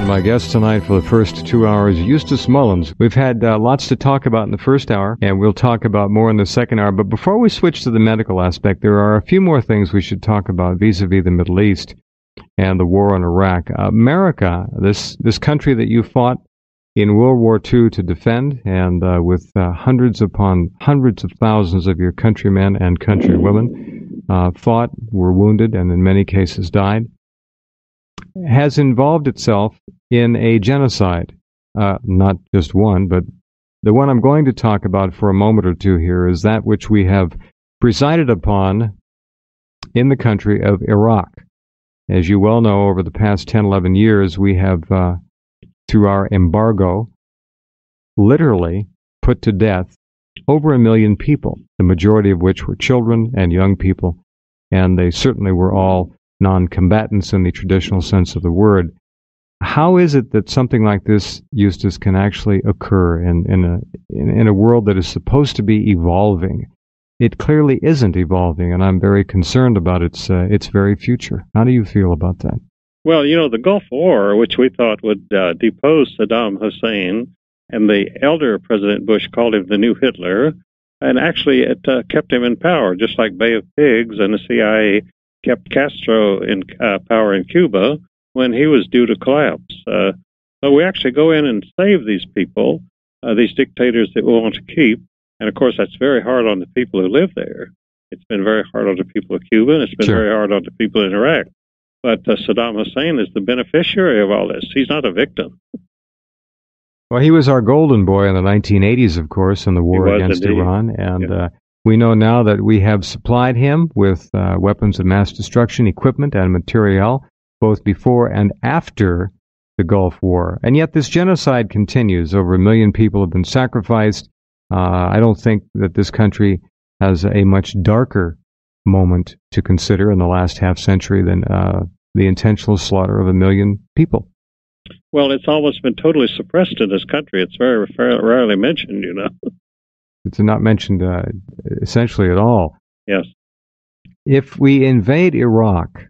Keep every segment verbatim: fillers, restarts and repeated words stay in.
And my guest tonight for the first two hours, Eustace Mullins. We've had uh, lots to talk about in the first hour, and we'll talk about more in the second hour. But before we switch to the medical aspect, there are a few more things we should talk about vis-a-vis the Middle East and the war in Iraq. Uh, America, this this country that you fought in World War Two to defend, and uh, with uh, hundreds upon hundreds of thousands of your countrymen and countrywomen uh, fought, were wounded, and in many cases died, has involved itself in a genocide. Uh, not just one, but the one I'm going to talk about for a moment or two here is that which we have presided upon in the country of Iraq. As you well know, over the past ten, eleven years, we have, uh, through our embargo, literally put to death over a million people, the majority of which were children and young people, and they certainly were all non-combatants in the traditional sense of the word. How is it that something like this, Eustace, can actually occur in, in, a, in, in a world that is supposed to be evolving? It clearly isn't evolving, and I'm very concerned about its, uh, its very future. How do you feel about that? Well, you know, the Gulf War, which we thought would uh, depose Saddam Hussein, and the elder President Bush called him the new Hitler, and actually it uh, kept him in power, just like Bay of Pigs and the C I A kept Castro in uh, power in Cuba when he was due to collapse. Uh, so we actually go in and save these people, uh, these dictators that we want to keep. And, of course, that's very hard on the people who live there. It's been very hard on the people of Cuba, and it's been sure. very hard on the people in Iraq. But uh, Saddam Hussein is the beneficiary of all this. He's not a victim. Well, he was our golden boy in the nineteen eighties, of course, in the war against indeed. Iran. And yeah. uh, we know now that we have supplied him with uh, weapons of mass destruction, equipment, and materiel, both before and after the Gulf War. And yet this genocide continues. Over a million people have been sacrificed. Uh, I don't think that this country has a much darker moment to consider in the last half century than uh, the intentional slaughter of a million people. Well, it's almost been totally suppressed in this country. It's very rarely mentioned, you know. It's not mentioned uh, essentially at all. Yes. If we invade Iraq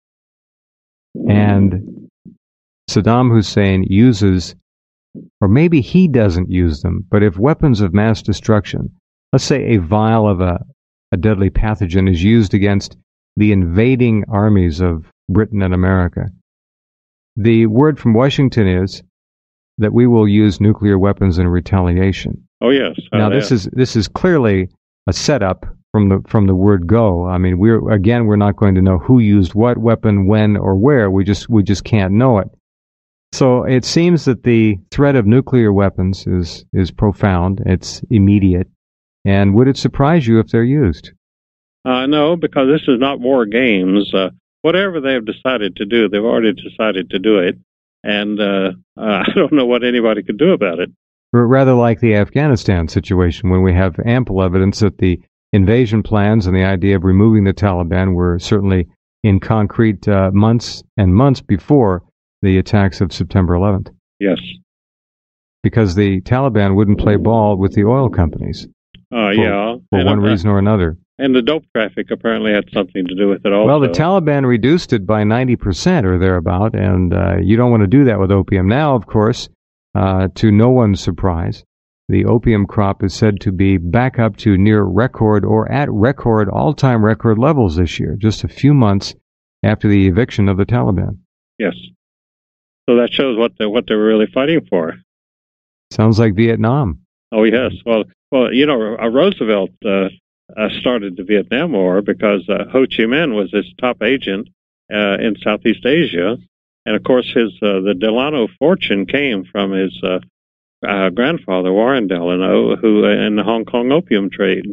and Saddam Hussein uses, or maybe he doesn't use them, but if weapons of mass destruction, let's say a vial of a, a deadly pathogen is used against the invading armies of Britain and America, the word from Washington is that we will use nuclear weapons in retaliation. Oh yes. Uh, now this yeah. is this is clearly a setup from the from the word go. I mean, we're again we're not going to know who used what weapon, when, or where. We just we just can't know it. So it seems that the threat of nuclear weapons is is profound. It's immediate. And would it surprise you if they're used? Uh, no, because this is not war games. Uh, whatever they have decided to do, they've already decided to do it, and uh, uh, I don't know what anybody could do about it. Rather like the Afghanistan situation, when we have ample evidence that the invasion plans and the idea of removing the Taliban were certainly in concrete uh, months and months before the attacks of September eleventh. Yes. Because the Taliban wouldn't play ball with the oil companies. Uh, for, yeah. For and one uh, reason or another. And the dope traffic apparently had something to do with it also. Well, the Taliban reduced it by ninety percent or thereabout, and uh, you don't want to do that with opium. Now, of course, uh, to no one's surprise, the opium crop is said to be back up to near record or at record, all-time record levels this year, just a few months after the eviction of the Taliban. Yes. So that shows what they what they're really fighting for. Sounds like Vietnam. Oh yes. Well, well, you know, uh, Roosevelt uh, uh, started the Vietnam War because uh, Ho Chi Minh was his top agent uh, in Southeast Asia, and of course, his uh, the Delano fortune came from his uh, uh, grandfather Warren Delano, who uh, in the Hong Kong opium trade.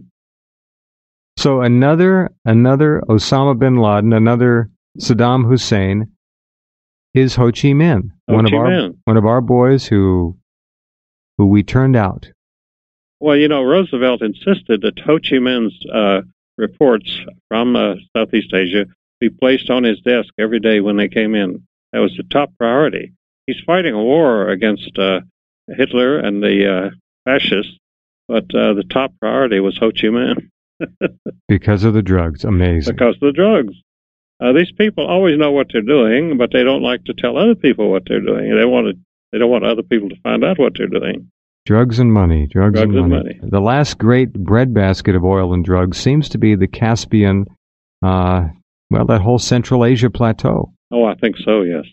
So another another Osama bin Laden, another Saddam Hussein is Ho Chi Minh, Ho one Chi of our Minh. one of our boys who who we turned out. Well, you know, Roosevelt insisted that Ho Chi Minh's uh, reports from uh, Southeast Asia be placed on his desk every day when they came in. That was the top priority. He's fighting a war against uh, Hitler and the uh, fascists, but uh, the top priority was Ho Chi Minh. Because of the drugs. Amazing. Because of the drugs. Uh, these people always know what they're doing, but they don't like to tell other people what they're doing. They want to, they don't want other people to find out what they're doing. Drugs and money, drugs, drugs and, money. and money. The last great breadbasket of oil and drugs seems to be the Caspian, uh, well, that whole Central Asia plateau. Oh, I think so, yes.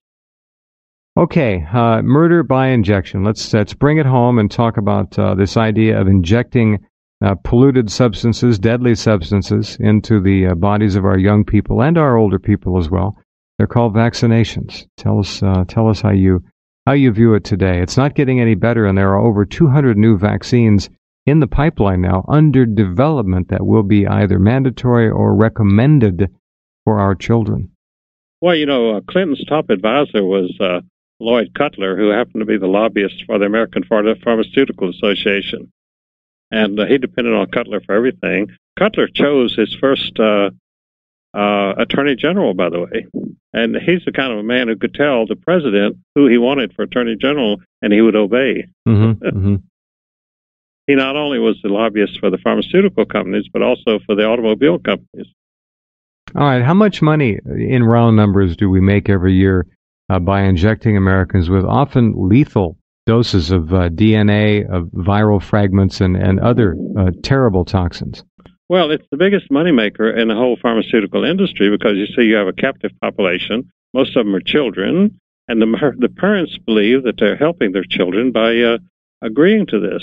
Okay, uh, murder by injection. Let's let's bring it home and talk about uh, this idea of injecting uh, polluted substances, deadly substances, into the uh, bodies of our young people and our older people as well. They're called vaccinations. Tell us, uh, tell us how you how you view it today. It's not getting any better, and there are over two hundred new vaccines in the pipeline now under development that will be either mandatory or recommended for our children. Well, you know, uh, Clinton's top advisor was uh, Lloyd Cutler, who happened to be the lobbyist for the American Pharmaceutical Association. And uh, he depended on Cutler for everything. Cutler chose his first uh, uh, attorney general, by the way. And he's the kind of a man who could tell the president who he wanted for attorney general, and he would obey. Mm-hmm, mm-hmm. He not only was the lobbyist for the pharmaceutical companies, but also for the automobile companies. All right. How much money in round numbers do we make every year uh, by injecting Americans with often lethal doses of uh, D N A, of viral fragments, and, and other uh, terrible toxins? Well, it's the biggest moneymaker in the whole pharmaceutical industry because, you see, you have a captive population. Most of them are children, and the, the parents believe that they're helping their children by uh, agreeing to this.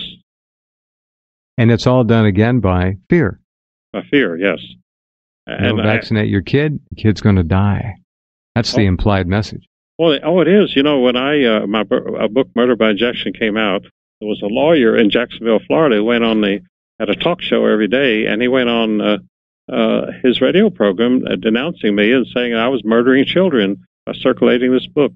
And it's all done, again, by fear. By fear, yes. And vaccinate I, your kid, the kid's going to die. That's the oh, implied message. Well, oh, it is. You know, when I uh, my uh, book Murder by Injection came out, there was a lawyer in Jacksonville, Florida, who went on the had a talk show every day, and he went on uh, uh, his radio program uh, denouncing me and saying I was murdering children by circulating this book.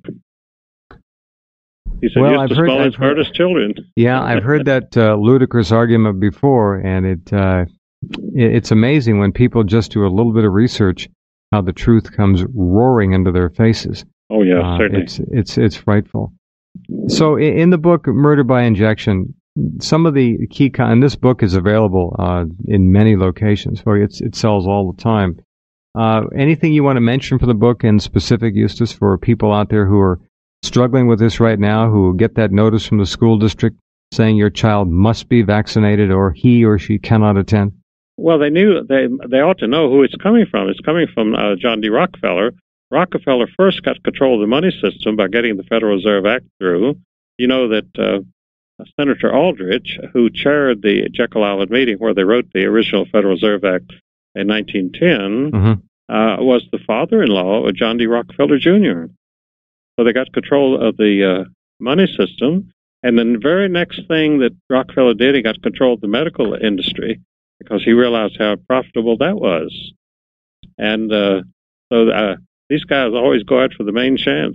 He said, well, Eustace I've heard, Mullins I've heard murders children. Yeah, I've heard that uh, ludicrous argument before, and it, uh, it it's amazing when people just do a little bit of research how the truth comes roaring into their faces. Oh yeah, uh, certainly. It's it's it's frightful. So in, in the book Murder by Injection, some of the key con- and this book is available uh, in many locations. So it's it sells all the time. Uh, anything you want to mention for the book in specific, Eustace, for people out there who are struggling with this right now, who get that notice from the school district saying your child must be vaccinated or he or she cannot attend? Well, they knew they they ought to know who it's coming from. It's coming from uh, John D. Rockefeller. Rockefeller first got control of the money system by getting the Federal Reserve Act through. You know that uh, Senator Aldrich, who chaired the Jekyll Island meeting where they wrote the original Federal Reserve Act in nineteen ten, mm-hmm. uh, was the father-in-law of John D. Rockefeller Junior So they got control of the uh, money system. And then the very next thing that Rockefeller did, he got control of the medical industry because he realized how profitable that was. And uh, so uh, these guys always go out for the main chance.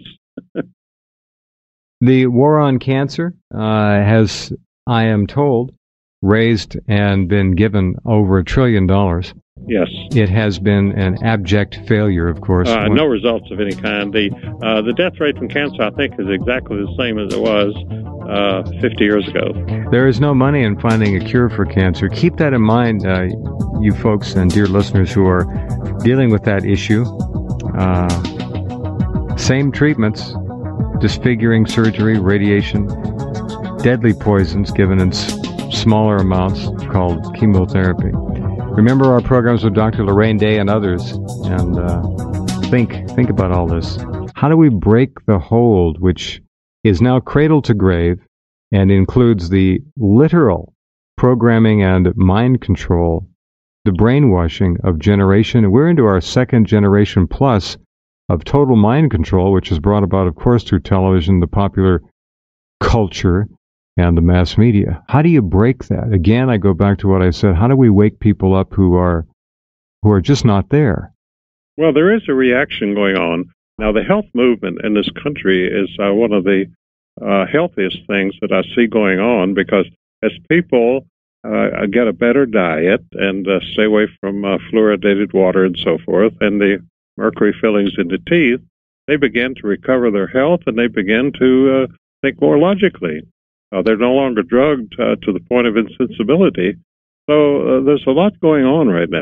The war on cancer uh, has, I am told, raised and been given over a trillion dollars. Yes. It has been an abject failure, of course. Uh, no results of any kind. The uh, the death rate from cancer, I think, is exactly the same as it was uh, fifty years ago. There is no money in finding a cure for cancer. Keep that in mind, uh, you folks and dear listeners who are dealing with that issue. Uh, same treatments, disfiguring surgery, radiation, deadly poisons given in s- smaller amounts called chemotherapy. Remember our programs with Doctor Lorraine Day and others, and uh, think think about all this. How do we break the hold, which is now cradle to grave and includes the literal programming and mind control, the brainwashing of generation? We're into our second generation plus of total mind control, which is brought about, of course, through television, the popular culture, and the mass media. How do you break that? Again, I go back to what I said. How do we wake people up who are who are just not there? Well, there is a reaction going on. Now, the health movement in this country is uh, one of the uh, healthiest things that I see going on because as people uh, get a better diet and uh, stay away from uh, fluoridated water and so forth, and the mercury fillings in the teeth, they begin to recover their health and they begin to uh, think more logically. Uh, they're no longer drugged uh, to the point of insensibility. So uh, there's a lot going on right now.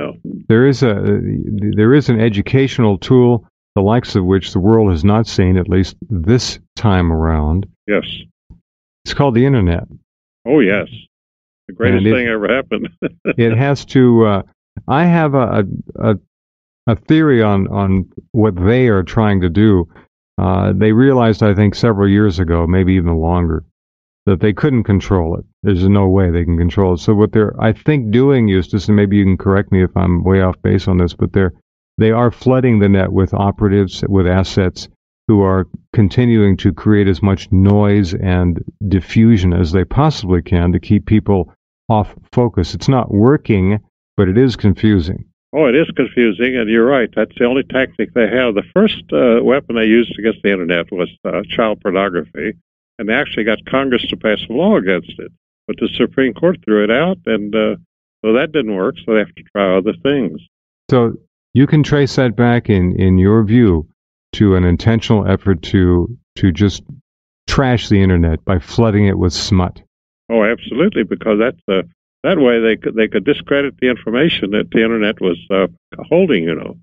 there is a there is an educational tool, the likes of which the world has not seen, at least this time around. Yes. It's called the Internet. Oh, yes. The greatest it, thing ever happened. It has to, uh, I have a, a, a theory on, on what they are trying to do. Uh, they realized, I think, several years ago, maybe even longer, that they couldn't control it. There's no way they can control it. So what they're, I think, doing, Eustace, and maybe you can correct me if I'm way off base on this, but they're, they are flooding the net with operatives, with assets, who are continuing to create as much noise and diffusion as they possibly can to keep people off focus. It's not working, but it is confusing. Oh, it is confusing, and you're right. That's the only tactic they have. The first uh, weapon they used against the Internet was uh, child pornography, and they actually got Congress to pass a law against it. But the Supreme Court threw it out, and uh, so that didn't work, so they have to try other things. So you can trace that back, in, in your view, to an intentional effort to to just trash the Internet by flooding it with smut. Oh, absolutely, because that's uh, that way they could they could discredit the information that the Internet was uh, holding. You know,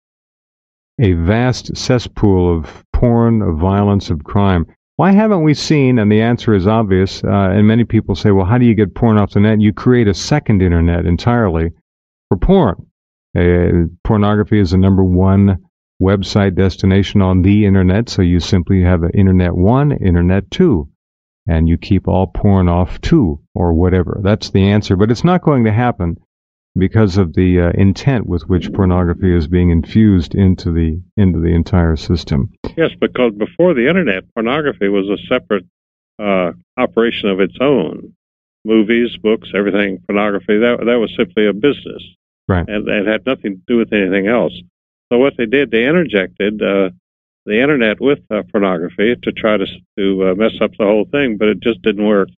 a vast cesspool of porn, of violence, of crime. Why haven't we seen? And the answer is obvious. Uh, and many people say, "Well, how do you get porn off the net?" You create a second Internet entirely for porn. Uh, pornography is the number one website destination on the Internet, so you simply have an Internet one, Internet two, and you keep all porn off two, or whatever. That's the answer, but it's not going to happen because of the uh, intent with which pornography is being infused into the into the entire system. Yes, because before the Internet, pornography was a separate uh, operation of its own. Movies, books, everything, pornography, that, that was simply a business. Right. And it had nothing to do with anything else. So what they did, they interjected uh, the Internet with uh, pornography to try to to uh, mess up the whole thing, but it just didn't work.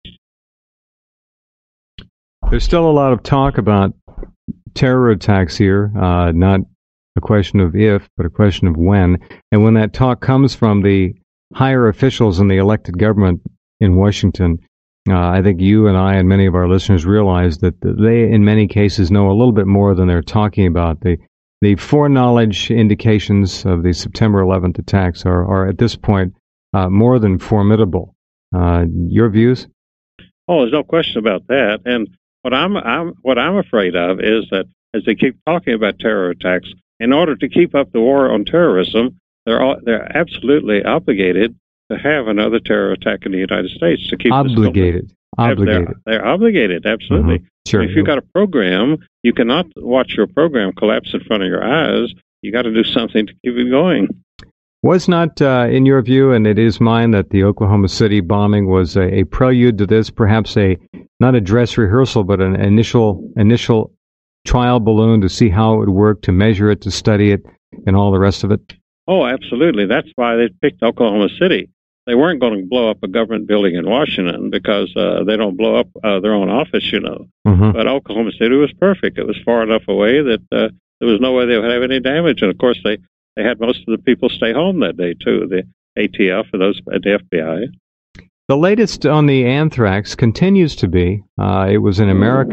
There's still a lot of talk about terror attacks here, uh, not a question of if, but a question of when. And when that talk comes from the higher officials in the elected government in Washington, uh, I think you and I and many of our listeners realize that they, in many cases, know a little bit more than they're talking about. They The foreknowledge indications of the September eleventh attacks are, are at this point, uh, more than formidable. Uh, your views? Oh, there's no question about that. And what I'm, I'm what I'm afraid of is that as they keep talking about terror attacks, in order to keep up the war on terrorism, they're all, they're absolutely obligated to have another terror attack in the United States to keep obligated. Obligated. They're, they're obligated, absolutely. Mm-hmm. Sure. If you've got a program, you cannot watch your program collapse in front of your eyes. You got to do something to keep it going. Was not, uh, in your view, and it is mine, that the Oklahoma City bombing was a, a prelude to this, perhaps a not a dress rehearsal, but an initial initial trial balloon to see how it would work, to measure it, to study it, and all the rest of it? Oh, absolutely. That's why they picked Oklahoma City. They weren't going to blow up a government building in Washington because uh, they don't blow up uh, their own office, you know. Mm-hmm. But Oklahoma City was perfect. It was far enough away that uh, there was no way they would have any damage. And, of course, they, they had most of the people stay home that day, too, the A T F and those at the F B I. The latest on the anthrax continues to be, uh, it was an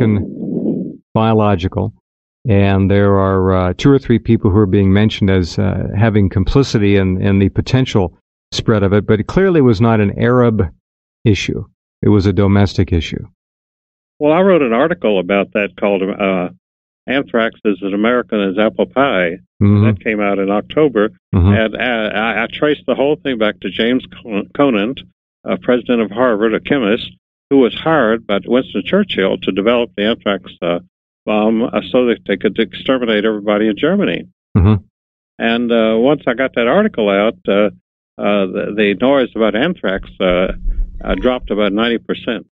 American biological, and there are uh, two or three people who are being mentioned as uh, having complicity in, in the potential spread of it, but it clearly was not an Arab issue. It was a domestic issue. Well, I wrote an article about that called uh, Anthrax is as American as Apple Pie. Mm-hmm. That came out in October. Mm-hmm. And uh, I, I traced the whole thing back to James Conant, uh, president of Harvard, a chemist, who was hired by Winston Churchill to develop the anthrax uh, bomb uh, so that they could exterminate everybody in Germany. Mm-hmm. And uh, once I got that article out, uh, Uh, the, the noise about anthrax uh, uh, dropped about ninety percent.